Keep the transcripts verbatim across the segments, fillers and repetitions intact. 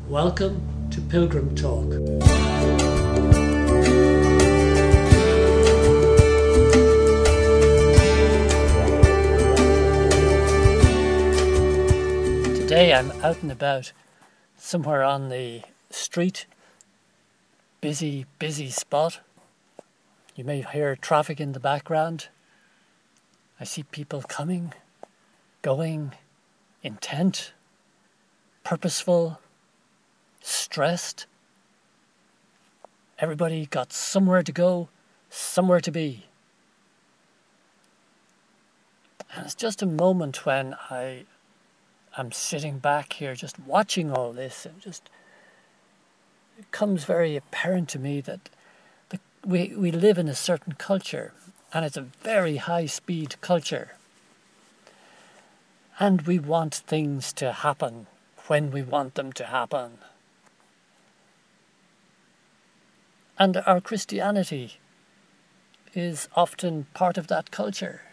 Welcome to Pilgrim Talk. Today I'm out and about somewhere on the street, busy, busy spot. You may hear traffic in the background. I see people coming, going, intent, purposeful, stressed. Everybody got somewhere to go, somewhere to be. And it's just a moment when I am sitting back here just watching all this, and just it becomes very apparent to me that the, we, we live in a certain culture, and it's a very high-speed culture. And we want things to happen when we want them to happen. And our Christianity is often part of that culture.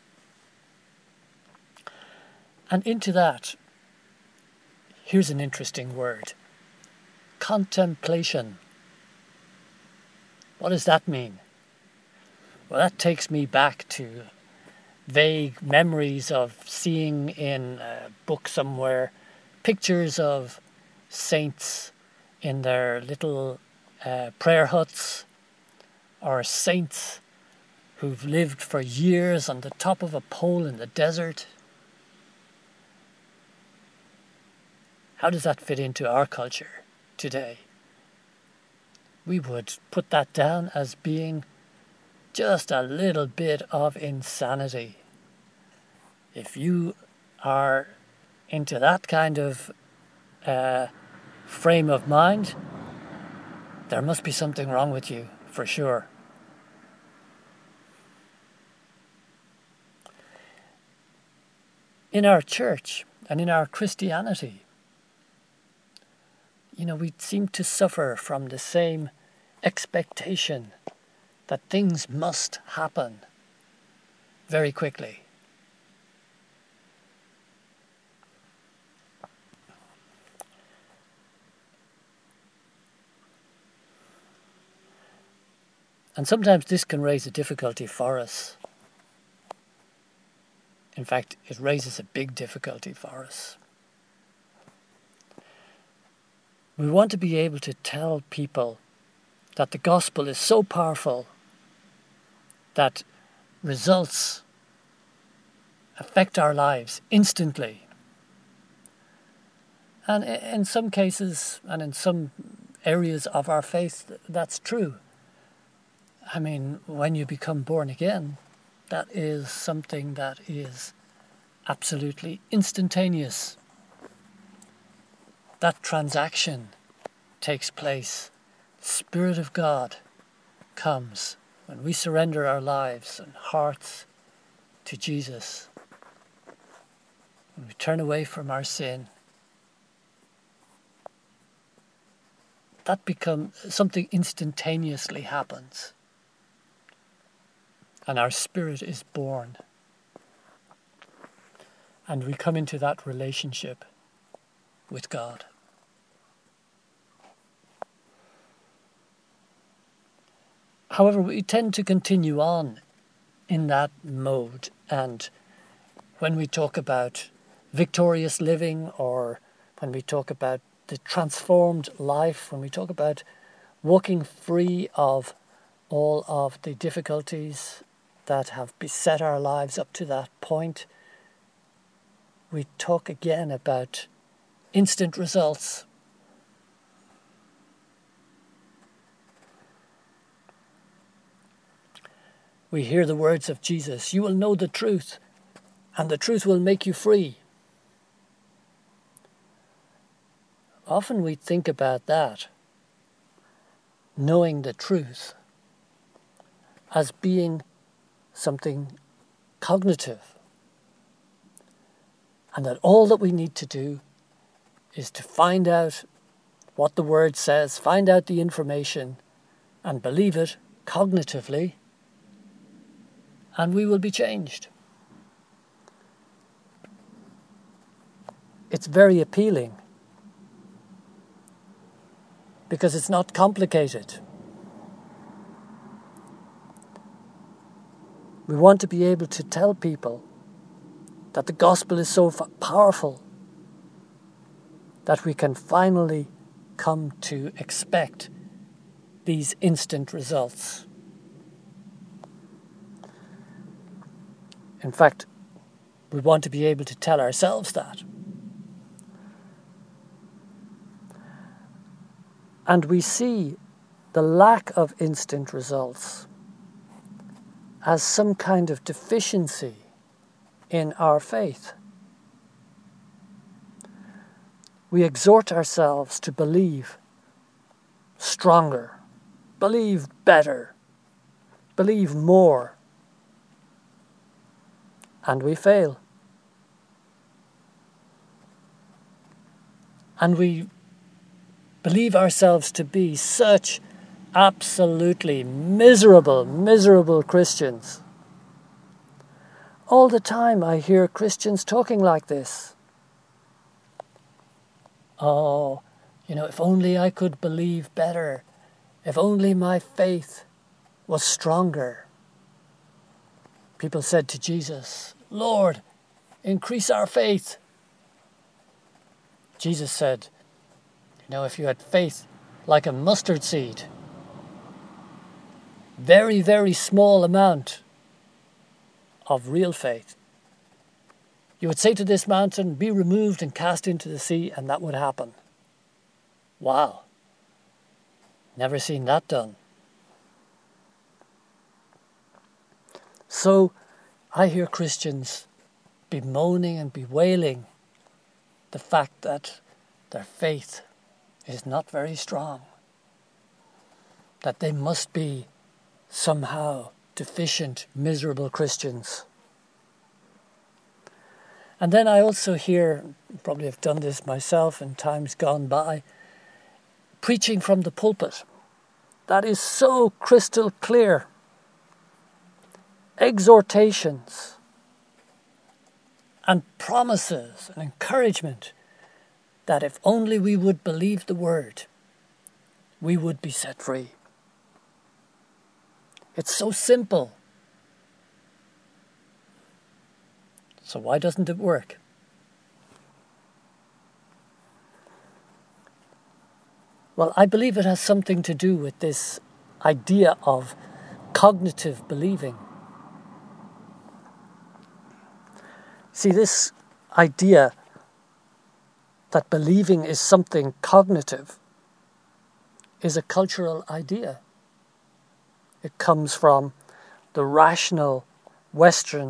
And into that, here's an interesting word. Contemplation. What does that mean? Well, that takes me back to vague memories of seeing in a book somewhere pictures of saints in their little uh, prayer huts, or saints who've lived for years on the top of a pole in the desert. How does that fit into our culture today? We would put that down as being just a little bit of insanity. If you are into that kind of uh, frame of mind, there must be something wrong with you, for sure. In our church and in our Christianity, you know, we seem to suffer from the same expectation that things must happen very quickly. And sometimes this can raise a difficulty for us. In fact, it raises a big difficulty for us. We want to be able to tell people that the gospel is so powerful that results affect our lives instantly. And in some cases, and in some areas of our faith, that's true. I mean, when you become born again, that is something that is absolutely instantaneous. That transaction takes place. The Spirit of God comes when we surrender our lives and hearts to Jesus. When we turn away from our sin, that becomes something instantaneously happens. And our spirit is born. And we come into that relationship with God. However, we tend to continue on in that mode. And when we talk about victorious living, or when we talk about the transformed life, when we talk about walking free of all of the difficulties that have beset our lives up to that point, we talk again about instant results. We hear the words of Jesus, "You will know the truth, and the truth will make you free." Often we think about that, knowing the truth, as being something cognitive. And that all that we need to do is to find out what the Word says, find out the information, and believe it cognitively, and we will be changed. It's very appealing. because it's not complicated. We want to be able to tell people that the gospel is so powerful that we can finally come to expect these instant results. In fact, we want to be able to tell ourselves that. And we see the lack of instant results as some kind of deficiency in our faith. We exhort ourselves to believe stronger, believe better, believe more, and we fail. And we believe ourselves to be such absolutely miserable, miserable Christians. All the time I hear Christians talking like this. Oh, you know, if only I could believe better, if only my faith was stronger. People said to Jesus, Lord, increase our faith. Jesus said, you know, if you had faith like a mustard seed, very, very small amount of real faith, you would say to this mountain, be removed and cast into the sea, and that would happen. Wow. Never seen that done. So I hear Christians bemoaning and bewailing the fact that their faith is not very strong, that they must be somehow deficient, miserable Christians. And then I also hear, probably have done this myself in times gone by, preaching from the pulpit that is so crystal clear. Exhortations and promises and encouragement that if only we would believe the word, we would be set free. It's so simple. So why doesn't it work? Well, I believe it has something to do with this idea of cognitive believing. See, this idea that believing is something cognitive is a cultural idea. It comes from the rational Western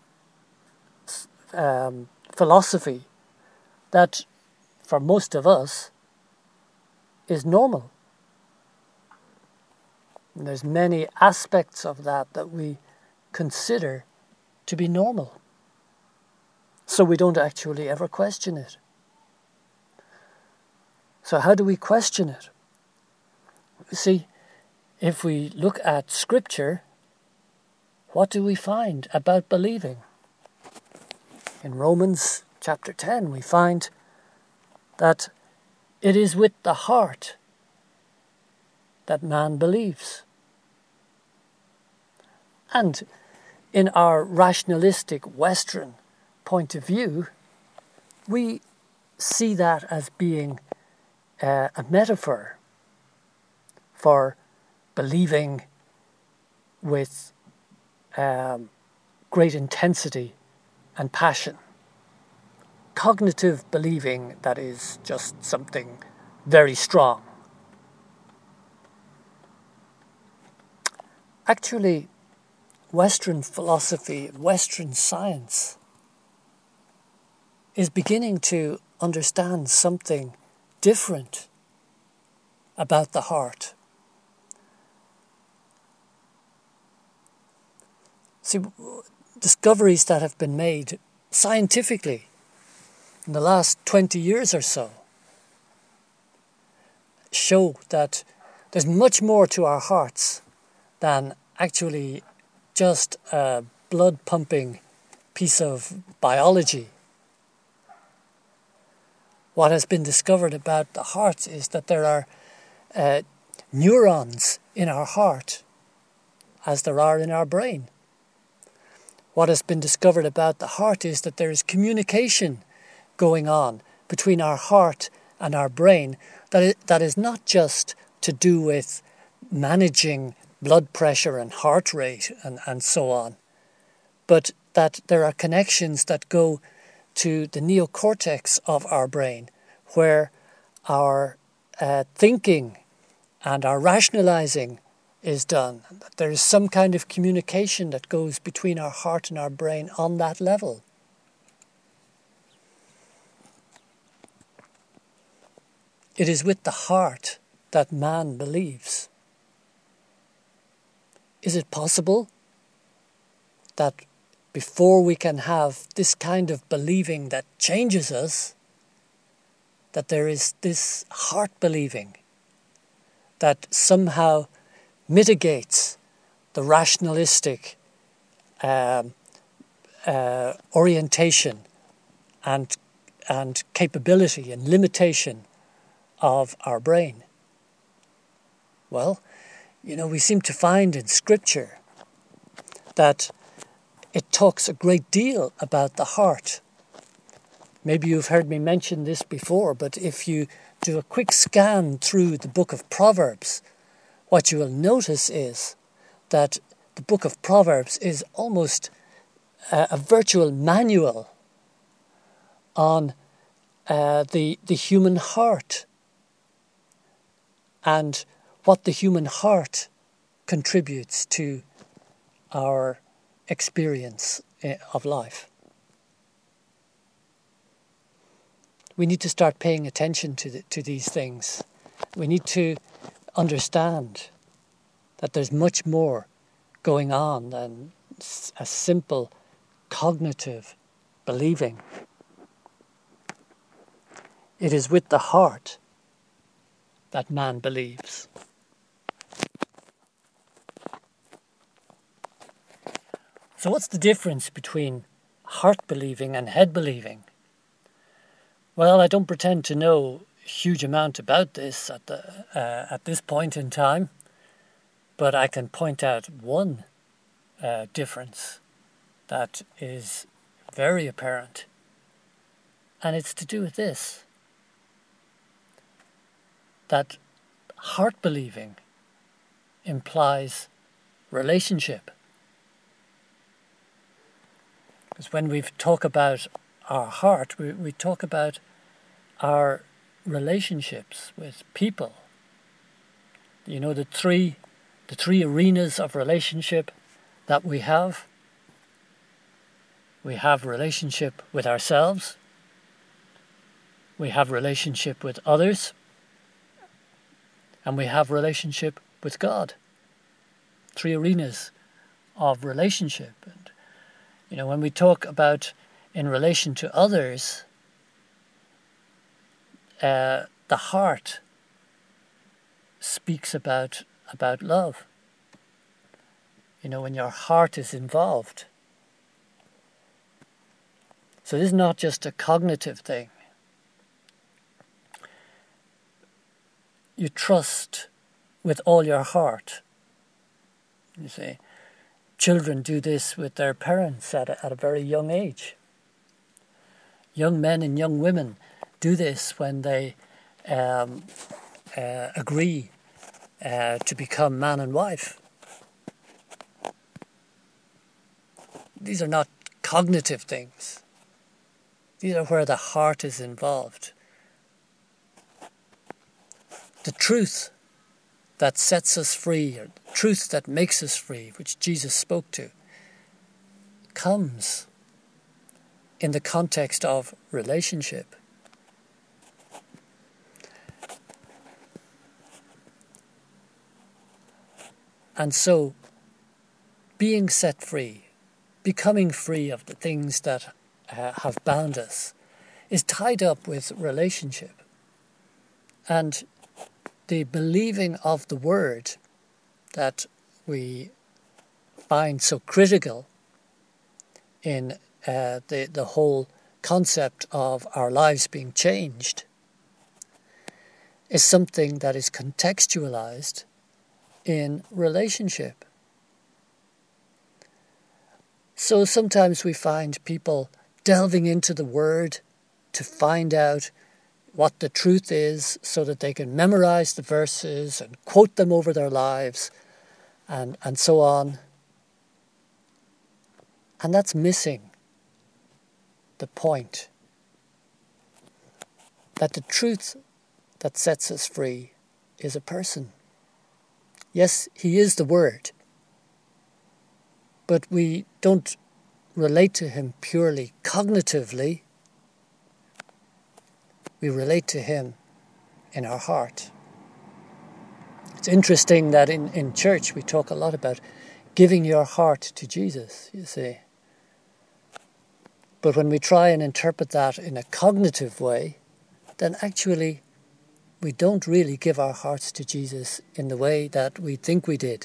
um, philosophy that, for most of us, is normal. And there's many aspects of that that we consider to be normal. So we don't actually ever question it. So how do we question it? You see, if we look at Scripture, what do we find about believing? In Romans chapter ten, we find that it is with the heart that man believes. And in our rationalistic Western point of view, we see that as being uh, a metaphor for believing with um, great intensity and passion. Cognitive believing that is just something very strong. Actually, Western philosophy, Western science is beginning to understand something different about the heart. See, discoveries that have been made scientifically in the last twenty years or so show that there's much more to our hearts than actually just a blood-pumping piece of biology. What has been discovered about the heart is that there are uh, neurons in our heart as there are in our brain. What has been discovered about the heart is that there is communication going on between our heart and our brain that is, that is not just to do with managing blood pressure and heart rate and, and so on, but that there are connections that go to the neocortex of our brain, where our uh, thinking and our rationalizing is done. That there is some kind of communication that goes between our heart and our brain on that level. It is with the heart that man believes. Is it possible that before we can have this kind of believing that changes us, that there is this heart believing that somehow mitigates the rationalistic um, uh, orientation and and capability and limitation of our brain? Well, you know, we seem to find in Scripture that it talks a great deal about the heart. Maybe you've heard me mention this before, but if you do a quick scan through the book of Proverbs, what you will notice is that the book of Proverbs is almost a, a virtual manual on uh, the, the human heart and what the human heart contributes to our experience of life. We need to start paying attention to the, to these things. We need to understand that there's much more going on than a simple cognitive believing. It is with the heart that man believes. So what's the difference between heart believing and head believing? Well, I don't pretend to know a huge amount about this at the uh, at this point in time, but I can point out one uh, difference that is very apparent, and it's to do with this, that heart believing implies relationship. Because when we talk about our heart, we, we talk about our relationships with people. You know, the three the three arenas of relationship that we have. We have relationship with ourselves. We have relationship with others. And we have relationship with God. Three arenas of relationship. And, you know, when we talk about in relation to others, uh, the heart speaks about about love. You know, when your heart is involved. So this is not just a cognitive thing. You trust with all your heart. You see, children do this with their parents at a, at a very young age. Young men and young women do this when they um, uh, agree uh, to become man and wife. These are not cognitive things. These are where the heart is involved. The truth that sets us free, or the truth that makes us free, which Jesus spoke to, comes in the context of relationship. And so, being set free, becoming free of the things that uh, have bound us, is tied up with relationship. And the believing of the word that we find so critical in uh, the, the whole concept of our lives being changed is something that is contextualized in relationship. So sometimes we find people delving into the Word to find out what the truth is so that they can memorize the verses and quote them over their lives and, and so on. And that's missing the point that the truth that sets us free is a person. Yes, he is the Word, but we don't relate to him purely cognitively. We relate to him in our heart. It's interesting that in, in church we talk a lot about giving your heart to Jesus, you see. But when we try and interpret that in a cognitive way, then actually we don't really give our hearts to Jesus in the way that we think we did.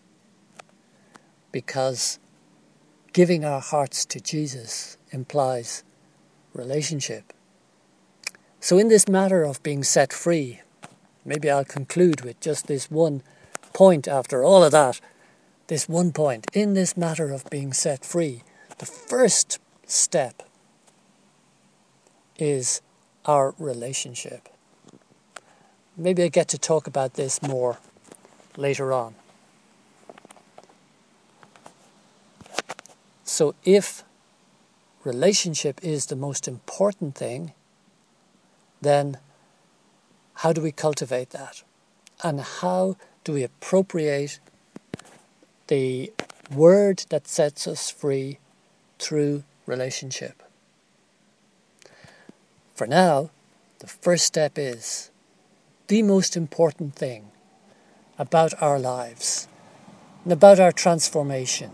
Because giving our hearts to Jesus implies relationship. So in this matter of being set free, maybe I'll conclude with just this one point after all of that. This one point. In this matter of being set free, the first step is our relationship. Maybe I get to talk about this more later on. So if relationship is the most important thing, then how do we cultivate that? And how do we appropriate the Word that sets us free through relationship? For now, the first step is the most important thing about our lives and about our transformation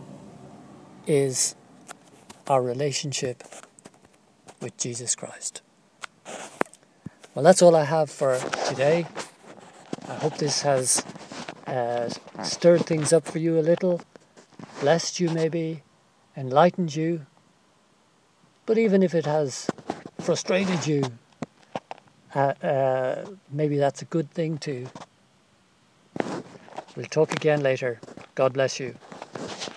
is our relationship with Jesus Christ. Well, that's all I have for today. I hope this has uh, stirred things up for you a little, blessed you maybe, enlightened you. But even if it has frustrated you, uh, uh, maybe that's a good thing too. We'll talk again later. God bless you.